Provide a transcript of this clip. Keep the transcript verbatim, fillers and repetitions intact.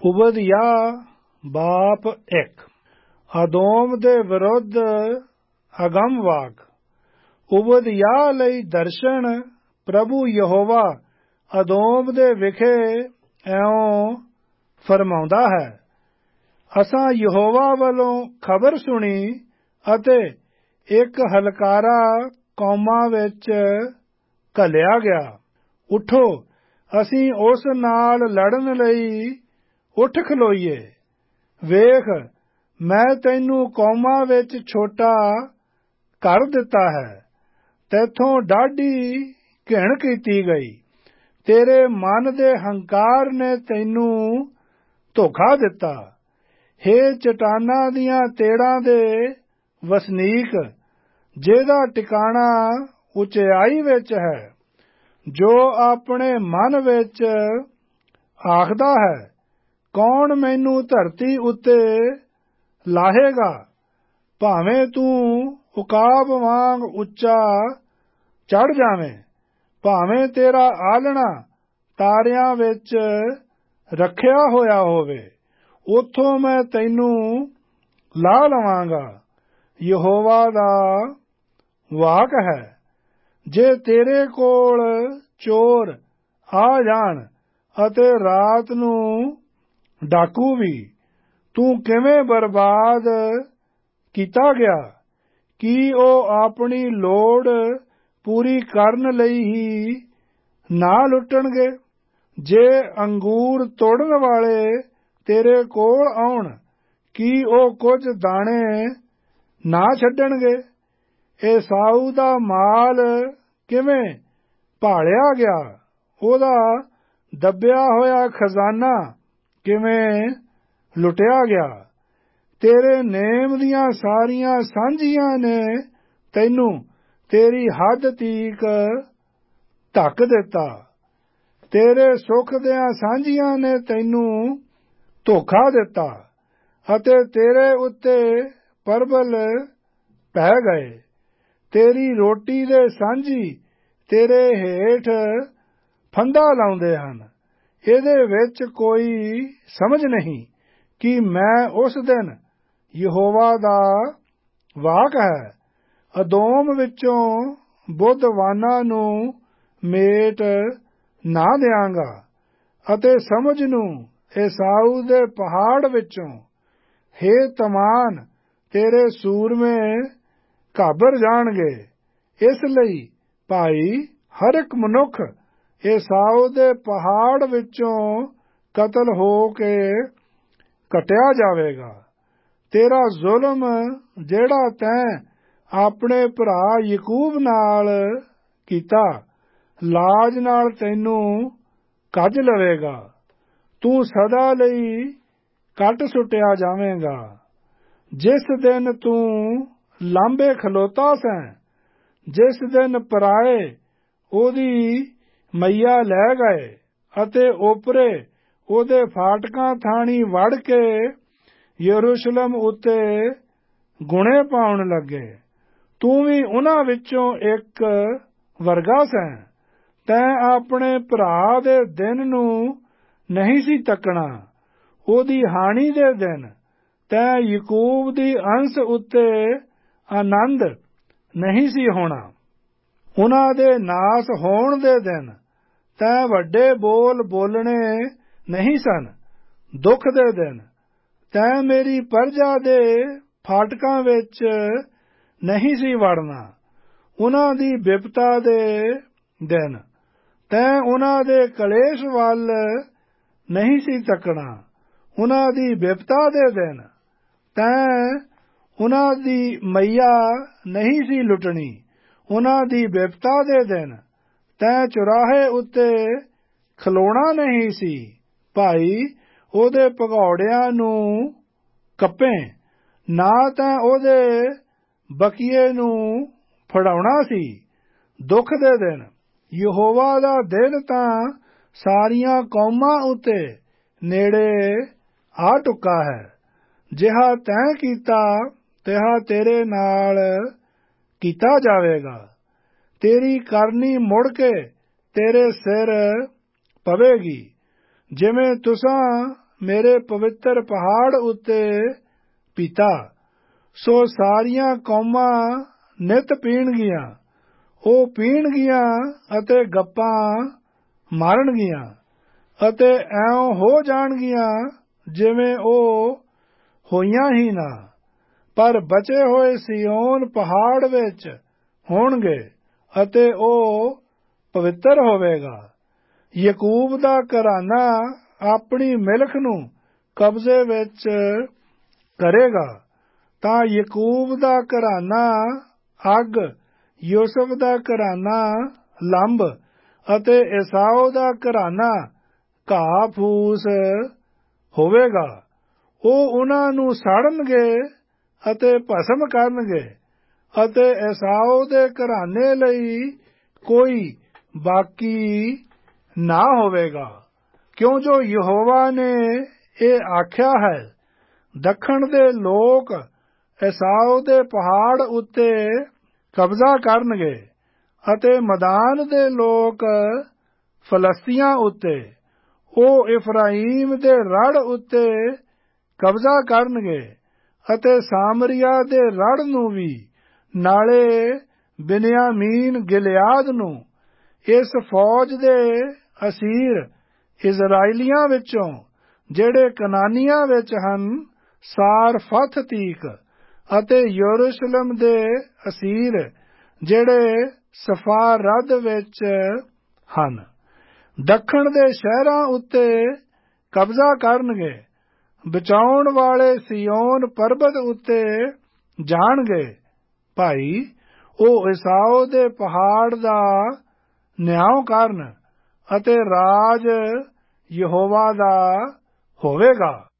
ਉਬਦਯਾਹ ਬਾਪ ਇੱਕ। ਅਦੋਮ ਦੇ ਵਿਰੁੱਧ ਅਗਮ ਵਾਕ। ਉਬਦਯਾਹ ਲਈ ਦਰਸ਼ਨ ਪ੍ਰਭੂ ਯਹੋਵਾ ਅਦੋਮ ਦੇ ਵਿਖੇ ਇਉਂ ਫਰਮਾਉਂਦਾ ਹੈ। ਅਸਾਂ ਯਹੋਵਾ ਵੱਲੋਂ ਖਬਰ ਸੁਣੀ ਅਤੇ ਇੱਕ ਹਲਕਾਰਾ ਕੌਮਾਂ ਵਿੱਚ ਘੱਲਿਆ ਗਿਆ। ਉੱਠੋ, ਅਸੀਂ ਉਸ ਨਾਲ ਲੜਨ ਲਈ ਉੱਠ ਖਲੋਈਏ। ਵੇਖ, ਮੈਂ ਤੈਨੂੰ ਕੌਮਾਂ ਵਿੱਚ ਛੋਟਾ ਕਰ ਦਿੱਤਾ ਹੈ। ਤੈਥੋਂ ਡਾਢੀ ਘਿਣ ਕੀਤੀ ਗਈ। ਤੇਰੇ ਮਨ ਦੇ ਹੰਕਾਰ ਨੇ ਤੈਨੂੰ ਧੋਖਾ ਦਿੱਤਾ। ਹੇ ਚਟਾਨਾਂ ਦੀਆਂ ਤੇੜਾਂ ਦੇ ਵਸਨੀਕ, ਜਿਹਦਾ ਟਿਕਾਣਾ ਉਚਾਈ ਵਿੱਚ ਹੈ, ਜੋ ਆਪਣੇ ਮਨ ਵਿੱਚ ਆਖਦਾ ਹੈ, ਕੌਣ ਮੈਨੂੰ ਧਰਤੀ ਉੱਤੇ ਲਾਹੇਗਾ। ਭਾਵੇਂ ਤੂੰ ਉਕਾਬ ਵਾਂਗ ਉੱਚਾ ਚੜ੍ਹ ਜਾਵੇਂ, ਭਾਵੇਂ ਤੇਰਾ ਆਲਣਾ ਤਾਰਿਆਂ ਵਿੱਚ ਰੱਖਿਆ ਹੋਇਆ ਹੋਵੇ, ਉੱਥੋਂ ਮੈਂ ਤੈਨੂੰ ਲਾਹ ਲਵਾਂਗਾ। ਯਹੋਵਾ ਦਾ ਵਾਕ ਹੈ। ਜੇ ਤੇਰੇ ਕੋਲ ਚੋਰ ਆ ਜਾਣ ਅਤੇ ਰਾਤ ਨੂੰ ਡਾਕੂ ਵੀ, ਤੂੰ ਕਿਵੇਂ ਬਰਬਾਦ ਕੀਤਾ ਗਿਆ। ਕੀ ਉਹ ਆਪਣੀ ਲੋੜ ਪੂਰੀ ਕਰਨ ਲਈ ਹੀ ਨਾ ਲੁੱਟਣਗੇ। ਜੇ ਅੰਗੂਰ ਤੋੜਨ ਵਾਲੇ ਤੇਰੇ ਕੋਲ ਆਉਣ, ਕੀ ਉਹ ਕੁਝ ਦਾਣੇ ਨਾ ਛੱਡਣਗੇ। ਏਸਾਊ ਦਾ ਮਾਲ ਕਿਵੇਂ ਭਾਲਿਆ ਗਿਆ, ਉਹਦਾ ਦੱਬਿਆ ਹੋਇਆ ਖਜ਼ਾਨਾ ਕਿਵੇਂ ਲੁੱਟਿਆ ਗਿਆ। ਤੇਰੇ ਨੇਮ ਦੀਆਂ ਸਾਰੀਆਂ ਸਾਂਝੀਆਂ ਨੇ ਤੈਨੂੰ ਤੇਰੀ ਹੱਦ ਤੀਕ ਧੱਕ ਦਿੱਤਾ। ਤੇਰੇ ਸੁੱਖ ਦੀਆਂ ਸਾਂਝੀਆਂ ਨੇ ਤੈਨੂੰ ਧੋਖਾ ਦਿੱਤਾ ਅਤੇ ਤੇਰੇ ਉੱਤੇ ਪਰਬਲ ਪੈ ਗਏ। ਤੇਰੀ ਰੋਟੀ ਦੇ ਸਾਂਝੀ ਤੇਰੇ ਹੇਠ ਫੰਦਾ ਲਾਉਂਦੇ ਹਨ। ਇਹਦੇ ਵਿੱਚ ਕੋਈ ਸਮਝ ਨਹੀਂ ਕਿ ਮੈਂ ਉਸ ਦਿਨ ਯਹੋਵਾ ਦਾ ਵਾਕ ਹੈ। ਅਦੋਮ ਵਿੱਚੋਂ ਬੁੱਧਵਾਨਾਂ ਨੂੰ ਮੇਟ ਨਾ ਦਿਆਂਗਾ ਅਤੇ ਸਮਝ ਨੂੰ ਏਸਾਊ ਦੇ ਪਹਾੜ ਵਿੱਚੋਂ। ਹੇ ਤਮਾਨ, ਤੇਰੇ ਸੂਰਮੇ ਘਾਬਰ ਜਾਣਗੇ। ਇਸ ਲਈ ਭਾਈ, ਹਰ ਇੱਕ ਮਨੁੱਖ ਏਸਾਊ ਦੇ ਪਹਾੜ ਵਿੱਚੋਂ ਕਤਲ ਹੋ ਕੇ ਕੱਟਿਆ ਜਾਵੇਗਾ। ਤੇਰਾ ਜ਼ੁਲਮ ਜਿਹੜਾ ਤੈਂ ਆਪਣੇ ਭਰਾ ਯਕੂਬ ਨਾਲ ਕੀਤਾ, ਲਾਜ ਨਾਲ ਤੈਨੂੰ ਕੱਜ ਲਵੇਗਾ। ਤੂੰ ਸਦਾ ਲਈ ਕੱਟ ਸੁੱਟਿਆ ਜਾਵੇਂਗਾ। ਜਿਸ ਦਿਨ ਤੂੰ ਲਾਂਬੇ ਖਲੋਤਾ ਸੈਂ, ਜਿਸ ਦਿਨ ਪਰਾਏ ਉਹਦੀ ਮਈਆ ਲੈ ਗਏ ਅਤੇ ਓਪਰੇ ਉਹਦੇ ਫਾਟਕਾਂ ਥਾਣੀ ਵੜ ਕੇ ਯਰੂਸ਼ਲਮ ਉੱਤੇ ਗੁਣੇ ਪਾਉਣ ਲੱਗੇ। ਤੂੰ ਵੀ ਉਹਨਾਂ ਵਿੱਚੋਂ ਇੱਕ ਵਰਗਾ ਸੈਂ। ਤੈਂ ਆਪਣੇ ਭਰਾ ਦੇ ਦਿਨ ਨੂੰ ਨਹੀਂ ਸੀ ਤੱਕਣਾ, ਉਹਦੀ ਹਾਨੀ ਦੇ ਦਿਨ। ਤੈਂ ਯਕੂਬ ਦੀ ਅੰਸ਼ ਉੱਤੇ ਆਨੰਦ ਨਹੀਂ ਸੀ ਹੋਣਾ। ਉਹਨਾਂ ਦੇ ਨਾਸ ਹੋਣ ਦੇ ਦਿਨ ਤੈਂ ਵੱਡੇ ਬੋਲ ਬੋਲਣੇ ਨਹੀਂ ਸਨ। ਦੁੱਖ ਦੇ ਦਿਨ ਤੈਂ ਮੇਰੀ ਪਰਜਾ ਦੇ ਫਾਟਕਾਂ ਵਿੱਚ ਨਹੀਂ ਸੀ ਵੜਨਾ। ਉਹਨਾਂ ਦੀ ਬਿਪਤਾ ਦੇ ਦਿਨ ਤੈਂ ਉਹਨਾਂ ਦੇ ਕਲੇਸ਼ ਵੱਲ ਨਹੀਂ ਸੀ ਤੱਕਣਾ। ਉਹਨਾਂ ਦੀ ਬਿਪਤਾ ਦੇ ਦਿਨ ਤੈਂ ਉਹਨਾਂ ਦੀ ਮਈਆ ਨਹੀਂ ਸੀ ਲੁੱਟਣੀ। ਉਹਨਾਂ ਦੀ ਬਿਪਤਾ ਦੇ ਦਿਨ ਤੈਂ ਚੁਰਾਹੇ ਉੱਤੇ ਖਲੋਣਾ ਨਹੀਂ ਸੀ। ਭਾਈ, ਉਹਦੇ ਭਗੌੜਿਆਂ ਨੂੰ ਕੱਪੇ, ਨਾ ਤੈਂ ਉਹਦੇ ਬਕੀਏ ਨੂੰ ਫੜਾਉਣਾ ਸੀ। ਦੁੱਖ ਦੇ ਦਿਨ ਯਹੋਵਾ ਦਾ ਦਿਨ ਤਾਂ ਸਾਰੀਆਂ ਕੌਮਾਂ ਉੱਤੇ ਨੇੜੇ ਆ ਟੁੱਕਾ ਹੈ। ਜਿਹਾ ਤੈਂ ਕੀਤਾ, ਤਿਹਾ ਤੇਰੇ ਨਾਲ ਕੀਤਾ ਜਾਵੇਗਾ। ਤੇਰੀ ਕਰਨੀ ਮੁੜ ਕੇ ਤੇਰੇ ਸਿਰ ਪਵੇਗੀ। ਜਿਵੇਂ ਤੁਸਾਂ ਮੇਰੇ ਪਵਿੱਤਰ ਪਹਾੜ ਉੱਤੇ ਪੀਤਾ। ਸੋ ਸਾਰੀਆਂ ਕੌਮਾਂ ਨਿਤ ਪੀਣਗੀਆਂ। ਉਹ ਪੀਣਗੀਆਂ ਅਤੇ ਗੱਪਾਂ ਮਾਰਨਗੀਆਂ ਅਤੇ ਐਉਂ ਹੋ ਜਾਣਗੀਆਂ ਜਿਵੇਂ ਉਹ ਹੋਈਆਂ ਹੀ ਨਾ। ਪਰ ਬਚੇ ਹੋਏ ਸਿਯੋਨ ਪਹਾੜ ਵਿੱਚ ਹੋਣਗੇ ਅਤੇ ਉਹ ਪਵਿੱਤਰ ਹੋਵੇਗਾ। ਯਕੂਬ ਦਾ ਘਰਾਨਾ ਆਪਣੀ ਮਿਲਖ ਨੂੰ ਕਬਜ਼ੇ ਵਿੱਚ ਕਰੇਗਾ। ਤਾਂ ਯਕੂਬ ਦਾ ਘਰਾਨਾ ਅੱਗ, ਯੂਸਫ ਦਾ ਘਰਾਨਾ ਲੰਬ ਅਤੇ ਏਸਾਓ ਦਾ ਘਰਾਨਾ ਘਾਹ ਫੂਸ ਹੋਵੇਗਾ। ਉਹ ਉਹਨਾਂ ਨੂੰ ਸਾੜਨਗੇ ਅਤੇ ਭਸਮ ਕਰਨਗੇ ਅਤੇ ਏਸਾਓ ਦੇ ਘਰਾਨੇ ਲਈ ਕੋਈ ਬਾਕੀ ਨਾ ਹੋਵੇਗਾ। ਕਿਉਂ ਜੋ ਯਹੋਵਾ ਨੇ ਇਹ ਆਖਿਆ ਹੈ, ਦੱਖਣ ਦੇ ਲੋਕ ਏਸਾਓ ਦੇ ਪਹਾੜ ਉੱਤੇ ਕਬਜ਼ਾ ਕਰਨਗੇ ਅਤੇ ਮੈਦਾਨ ਦੇ ਲੋਕ ਫਲਸਤੀਆਂ ਉੱਤੇ। ਉਹ ਇਫਰਾਈਮ ਦੇ ਰੜ ਉੱਤੇ ਕਬਜ਼ਾ ਕਰਨਗੇ ਅਤੇ ਸਾਮਰੀਆ ਦੇ ਰੜ ਨੂੰ ਵੀ, ਨਾਲੇ ਬਿਨਯਾਮੀਨ ਗਿਲਿਆਦ ਨੂੰ। ਇਸ ਫੌਜ ਦੇ ਅਸੀਰ ਇਜ਼ਰਾਈਲੀਆਂ ਵਿੱਚੋਂ ਜਿਹੜੇ ਕਨਾਨੀਆਂ ਵਿੱਚ ਹਨ ਸਾਰਫਤ ਤੀਕ, ਅਤੇ ਯਰੂਸ਼ਲਮ ਦੇ ਅਸੀਰ ਜਿਹੜੇ ਸਫਾਰਦ ਵਿੱਚ ਹਨ, ਦੱਖਣ ਦੇ ਸ਼ਹਿਰਾਂ ਉੱਤੇ ਕਬਜ਼ਾ ਕਰਨਗੇ। ਬਚਾਉਣ ਵਾਲੇ ਸਿਯੋਨ ਪਰਬਤ ਉੱਤੇ ਜਾਣਗੇ। ਭਾਈ, ਉਹ ਏਸਾਓ ਦੇ ਪਹਾੜ ਦਾ ਨਿਆਂ ਕਰਨ ਅਤੇ ਰਾਜ ਯਹੋਵਾ ਦਾ ਹੋਵੇਗਾ।